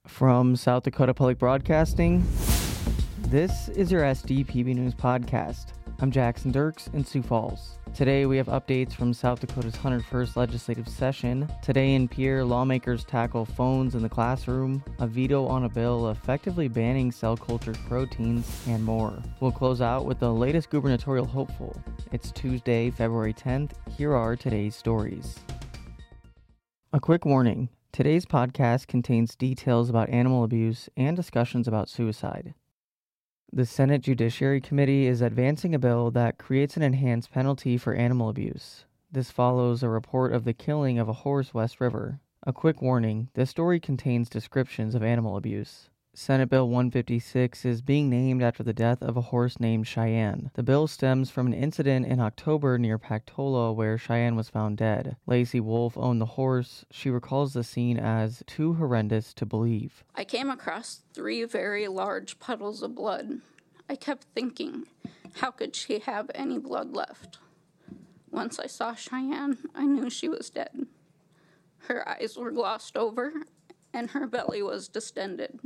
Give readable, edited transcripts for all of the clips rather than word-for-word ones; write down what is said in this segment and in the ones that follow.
From South Dakota Public Broadcasting, this is your SDPB News Podcast. I'm Jackson Dirks in Sioux Falls. Today we have updates from South Dakota's 101st legislative session. Today in Pierre, lawmakers tackle phones in the classroom, a veto on a bill effectively banning cell-cultured proteins, and more. We'll close out with the latest gubernatorial hopeful. It's Tuesday, February 10th. Here are today's stories. A quick warning. Today's podcast contains details about animal abuse and discussions about suicide. The Senate Judiciary Committee is advancing a bill that creates an enhanced penalty for animal abuse. This follows a report of the killing of a horse West River. A quick warning, this story contains descriptions of animal abuse. Senate Bill 156 is being named after the death of a horse named Cheyenne. The bill stems from an incident in October near Pactola where Cheyenne was found dead. Lacey Wolf owned the horse. She recalls the scene as too horrendous to believe. I came across 3 very large puddles of blood. I kept thinking, how could she have any blood left? Once I saw Cheyenne, I knew she was dead. Her eyes were glossed over, and her belly was distended.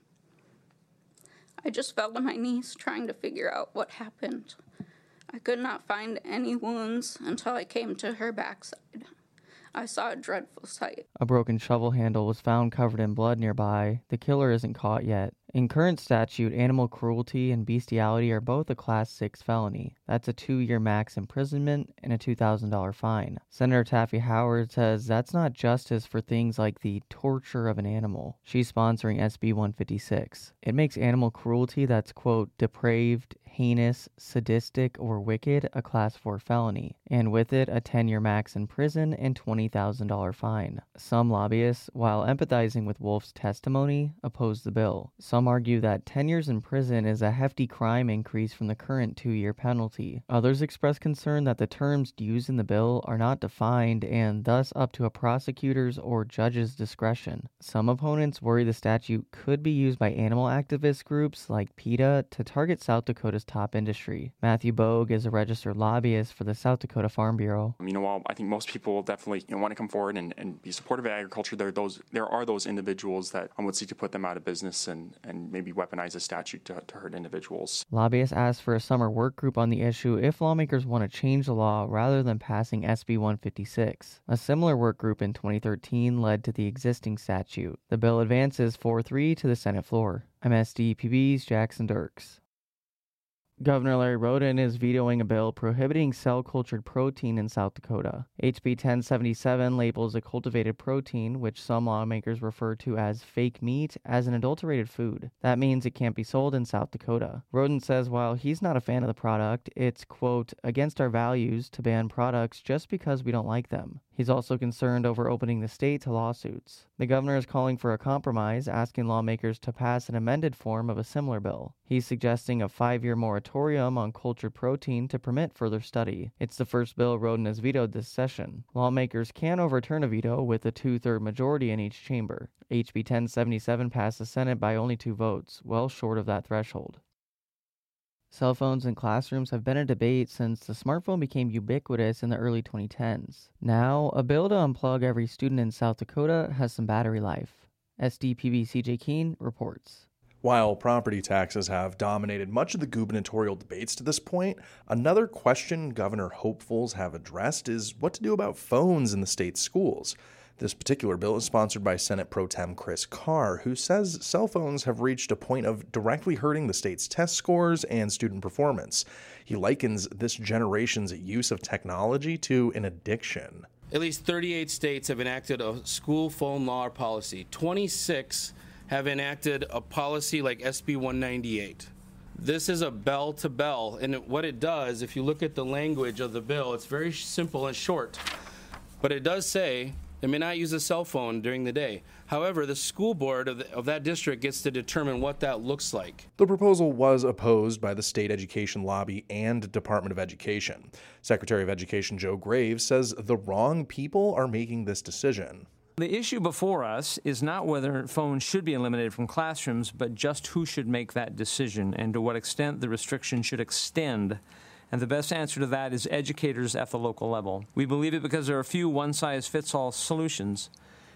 I just fell to my knees trying to figure out what happened. I could not find any wounds until I came to her backside. I saw a dreadful sight. A broken shovel handle was found covered in blood nearby. The killer isn't caught yet. In current statute, animal cruelty and bestiality are both a Class 6 felony. That's a 2-year max imprisonment and a $2,000 fine. Senator Taffy Howard says that's not justice for things like the torture of an animal. She's sponsoring SB 156. It makes animal cruelty that's, quote, depraved, heinous, sadistic, or wicked a Class 4 felony, and with it a 10-year max in prison and $20,000 fine. Some lobbyists, while empathizing with Wolf's testimony, oppose the bill. Some argue that 10 years in prison is a hefty crime increase from the current 2-year penalty. Others express concern that the terms used in the bill are not defined and thus up to a prosecutor's or judge's discretion. Some opponents worry the statute could be used by animal activist groups like PETA to target South Dakota's top industry. Matthew Bogue is a registered lobbyist for the South Dakota Farm Bureau. While I think most people definitely want to come forward and be supportive of agriculture, there are those individuals that would seek to put them out of business and maybe weaponize a statute to hurt individuals. Lobbyists asked for a summer work group on the issue if lawmakers want to change the law rather than passing SB 156. A similar work group in 2013 led to the existing statute. The bill advances 4-3 to the Senate floor. I'm SDPB's Jackson Dirks. Governor Larry Roden is vetoing a bill prohibiting cell-cultured protein in South Dakota. HB 1077 labels a cultivated protein, which some lawmakers refer to as fake meat, as an adulterated food. That means it can't be sold in South Dakota. Roden says while he's not a fan of the product, it's, quote, against our values to ban products just because we don't like them. He's also concerned over opening the state to lawsuits. The governor is calling for a compromise, asking lawmakers to pass an amended form of a similar bill. He's suggesting a 5-year moratorium on cultured protein to permit further study. It's the first bill Roden has vetoed this session. Lawmakers can overturn a veto with a 2/3 majority in each chamber. HB 1077 passed the Senate by only 2 votes, well short of that threshold. Cell phones in classrooms have been a debate since the smartphone became ubiquitous in the early 2010s. Now, a bill to unplug every student in South Dakota has some battery life. SDPB CJ Keene reports. While property taxes have dominated much of the gubernatorial debates to this point, another question governor hopefuls have addressed is what to do about phones in the state's schools. This particular bill is sponsored by Senate Pro Tem Chris Carr, who says cell phones have reached a point of directly hurting the state's test scores and student performance. He likens this generation's use of technology to an addiction. At least 38 states have enacted a school phone law or policy. 26 have enacted a policy like SB 198. This is a bell to bell, and what it does, if you look at the language of the bill, it's very simple and short. But it does say they may not use a cell phone during the day. However, the school board of that district gets to determine what that looks like. The proposal was opposed by the state education lobby and Department of Education. Secretary of Education Joe Graves says the wrong people are making this decision. The issue before us is not whether phones should be eliminated from classrooms, but just who should make that decision and to what extent the restriction should extend. And the best answer to that is educators at the local level. We believe it because there are few one-size-fits-all solutions.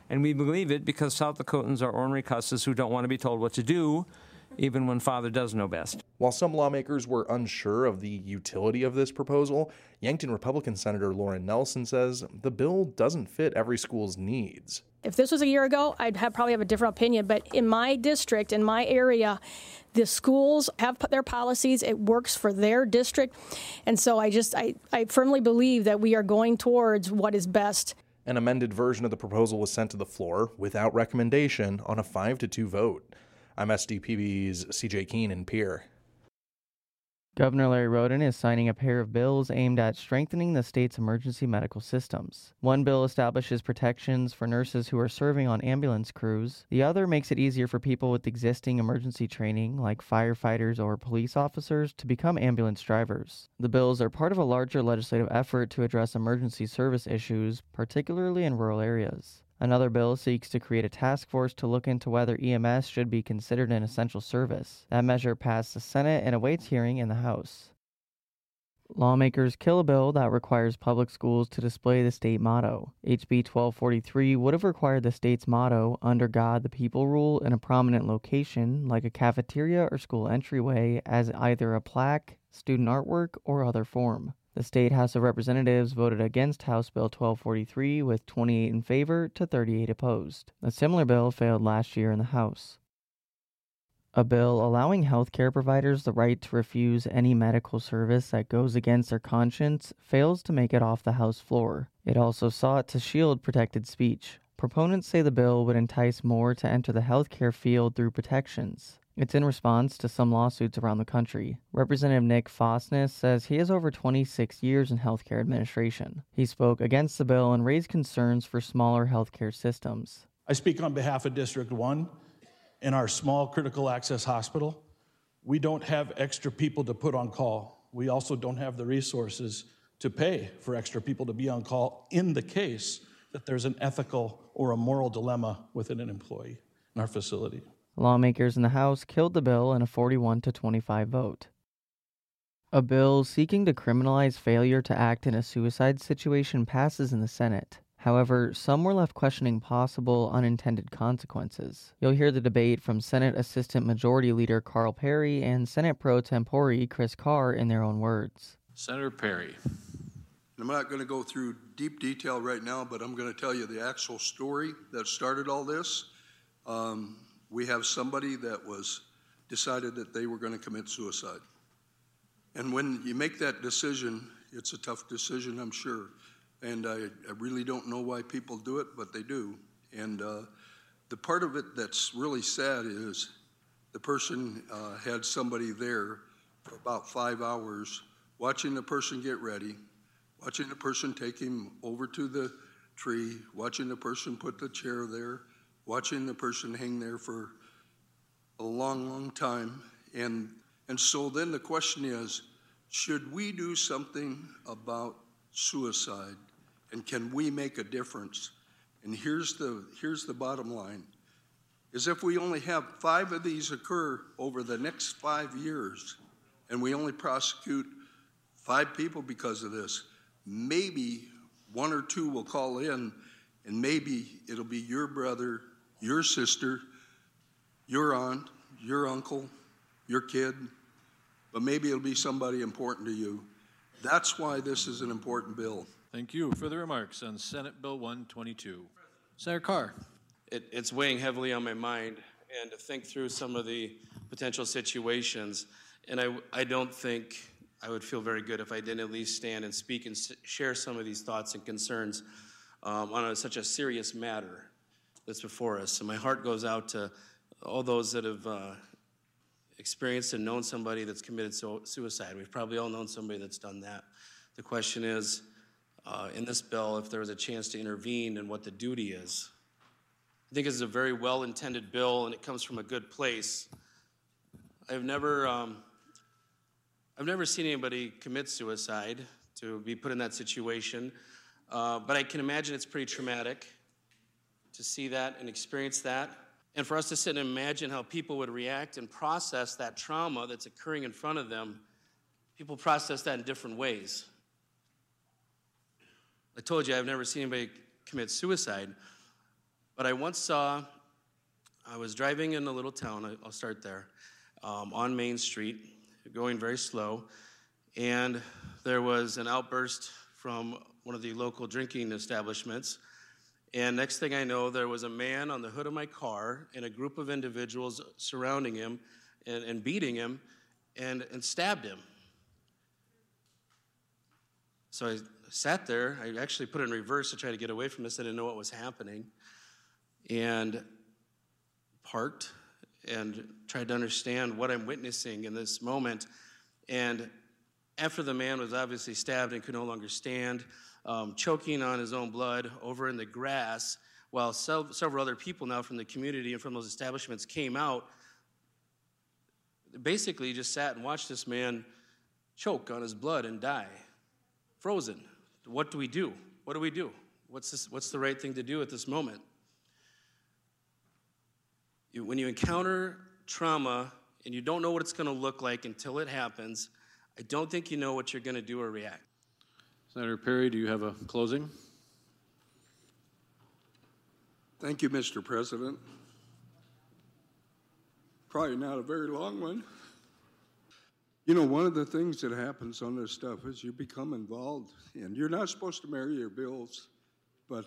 And we believe it because South Dakotans are ornery cusses who don't want to be told what to do, even when Father does know best. While some lawmakers were unsure of the utility of this proposal, Yankton Republican Senator Lauren Nelson says the bill doesn't fit every school's needs. If this was a year ago, I'd probably have a different opinion. But in my district, in my area, the schools have their policies. It works for their district. And so I firmly believe that we are going towards what is best. An amended version of the proposal was sent to the floor without recommendation on a 5-2 vote. I'm SDPB's CJ Keene in Pierre. Governor Larry Roden is signing a pair of bills aimed at strengthening the state's emergency medical systems. One bill establishes protections for nurses who are serving on ambulance crews. The other makes it easier for people with existing emergency training, like firefighters or police officers, to become ambulance drivers. The bills are part of a larger legislative effort to address emergency service issues, particularly in rural areas. Another bill seeks to create a task force to look into whether EMS should be considered an essential service. That measure passed the Senate and awaits hearing in the House. Lawmakers kill a bill that requires public schools to display the state motto. HB 1243 would have required the state's motto, "Under God the People Rule," in a prominent location, like a cafeteria or school entryway, as either a plaque, student artwork, or other form. The State House of Representatives voted against House Bill 1243 with 28 in favor to 38 opposed. A similar bill failed last year in the House. A bill allowing healthcare providers the right to refuse any medical service that goes against their conscience fails to make it off the House floor. It also sought to shield protected speech. Proponents say the bill would entice more to enter the healthcare field through protections. It's in response to some lawsuits around the country. Representative Nick Fosness says he has over 26 years in healthcare administration. He spoke against the bill and raised concerns for smaller healthcare systems. I speak on behalf of District 1. In our small critical access hospital, we don't have extra people to put on call. We also don't have the resources to pay for extra people to be on call in the case that there's an ethical or a moral dilemma within an employee in our facility. Lawmakers in the House killed the bill in a 41-25 vote. A bill seeking to criminalize failure to act in a suicide situation passes in the Senate. However, some were left questioning possible unintended consequences. You'll hear the debate from Senate Assistant Majority Leader Carl Perry and Senate Pro Tempore Chris Carr in their own words. Senator Perry. I'm not going to go through deep detail right now, but I'm going to tell you the actual story that started all this. We have somebody that was decided that they were going to commit suicide. And when you make that decision, it's a tough decision, I'm sure. And I really don't know why people do it, but they do. And the part of it that's really sad is the person had somebody there for about 5 hours watching the person get ready, watching the person take him over to the tree, watching the person put the chair there, watching the person hang there for a long, long time. And so then the question is, should we do something about suicide? And can we make a difference? And here's the bottom line, is if we only have 5 of these occur over the next 5 years, and we only prosecute 5 people because of this, maybe 1 or 2 will call in, and maybe it'll be your brother, your sister, your aunt, your uncle, your kid, but maybe it'll be somebody important to you. That's why this is an important bill. Thank you. Further remarks on Senate Bill 122. Senator Carr. It's weighing heavily on my mind, and to think through some of the potential situations, and I don't think I would feel very good if I didn't at least stand and speak and share some of these thoughts and concerns on such a serious matter that's before us. And my heart goes out to all those that have experienced and known somebody that's committed suicide. We've probably all known somebody that's done that. The question is, in this bill, if there was a chance to intervene and what the duty is. I think it's a very well-intended bill, and it comes from a good place. I've never seen anybody commit suicide to be put in that situation, but I can imagine it's pretty traumatic to see that and experience that. And for us to sit and imagine how people would react and process that trauma that's occurring in front of them, people process that in different ways. I told you I've never seen anybody commit suicide, But I was driving in a little town, I'll start there, on Main Street, going very slow, and there was an outburst from one of the local drinking establishments. And next thing I know, there was a man on the hood of my car and a group of individuals surrounding him and beating him and stabbed him. So I sat there. I actually put it in reverse to try to get away from this. I didn't know what was happening. And parked and tried to understand what I'm witnessing in this moment. And after the man was obviously stabbed and could no longer stand, choking on his own blood over in the grass, while several other people now from the community and from those establishments came out, basically just sat and watched this man choke on his blood and die, frozen. What do we do? What do we do? What's the right thing to do at this moment? When you encounter trauma and you don't know what it's going to look like until it happens, I don't think you know what you're going to do or react. Senator Perry, do you have a closing? Thank you, Mr. President. Probably not a very long one. You know, one of the things that happens on this stuff is you become involved, and you're not supposed to marry your bills, but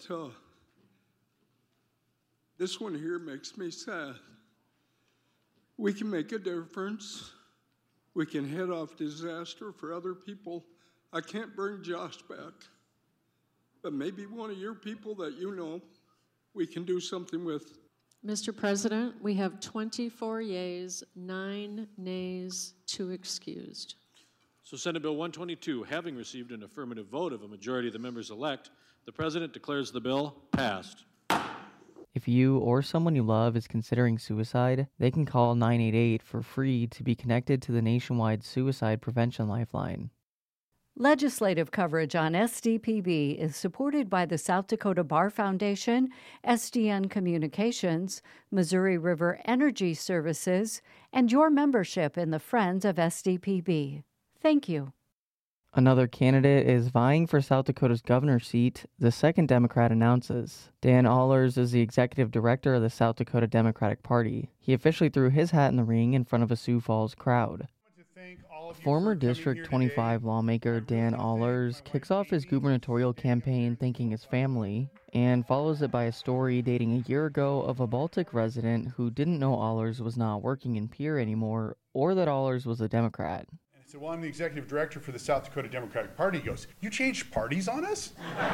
this one here makes me sad. We can make a difference. We can head off disaster for other people. I can't bring Josh back, but maybe one of your people that you know we can do something with. Mr. President, we have 24 yeas, 9 nays, 2 excused. So Senate Bill 122, having received an affirmative vote of a majority of the members elect, the President declares the bill passed. If you or someone you love is considering suicide, they can call 988 for free to be connected to the nationwide suicide prevention lifeline. Legislative coverage on SDPB is supported by the South Dakota Bar Foundation, SDN Communications, Missouri River Energy Services, and your membership in the Friends of SDPB. Thank you. Another candidate is vying for South Dakota's governor's seat, the second Democrat announces. Dan Allers is the executive director of the South Dakota Democratic Party. He officially threw his hat in the ring in front of a Sioux Falls crowd. Former District 25 lawmaker Dan Allers kicks off his gubernatorial campaign thanking his family, and follows it by a story dating a year ago of a Baltic resident who didn't know Allers was not working in Pierre anymore, or that Allers was a Democrat. I said, well, I'm the executive director for the South Dakota Democratic Party. He goes, you changed parties on us?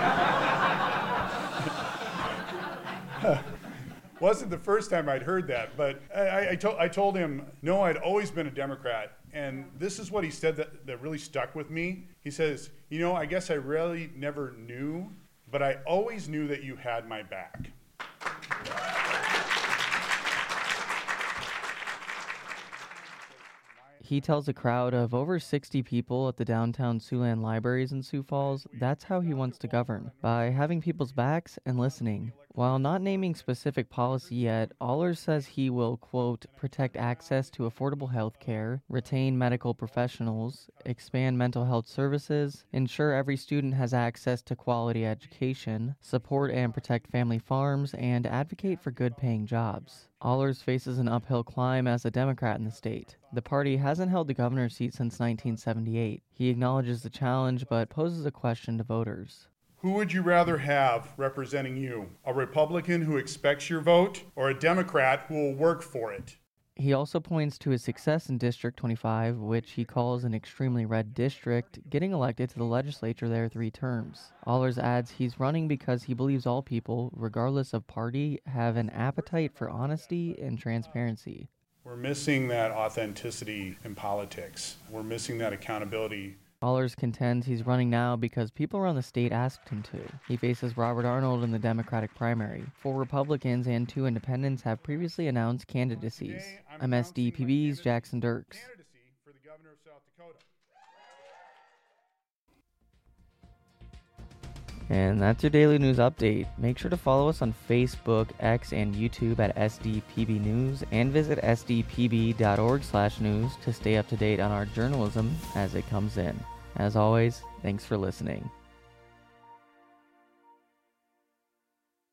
Wasn't the first time I'd heard that, but I told him, no, I'd always been a Democrat. And this is what he said that really stuck with me. He says, you know, I guess I really never knew, but I always knew that you had my back. He tells a crowd of over 60 people at the downtown Siouxland libraries in Sioux Falls that's how he wants to govern, by having people's backs and listening. While not naming specific policy yet, Allers says he will, quote, protect access to affordable health care, retain medical professionals, expand mental health services, ensure every student has access to quality education, support and protect family farms, and advocate for good-paying jobs. Allers faces an uphill climb as a Democrat in the state. The party hasn't held the governor's seat since 1978. He acknowledges the challenge, but poses a question to voters. Who would you rather have representing you? A Republican who expects your vote, or a Democrat who will work for it? He also points to his success in District 25, which he calls an extremely red district, getting elected to the legislature there 3 terms. Allers adds he's running because he believes all people, regardless of party, have an appetite for honesty and transparency. We're missing that authenticity in politics. We're missing that accountability. Allers contends he's running now because people around the state asked him to. He faces Robert Arnold in the Democratic primary. 4 Republicans and 2 independents have previously announced candidacies. I'm SDPB's Jackson Dirks. And that's your daily news update. Make sure to follow us on Facebook, X, and YouTube at SDPB News, and visit sdpb.org/news to stay up to date on our journalism as it comes in. As always, thanks for listening.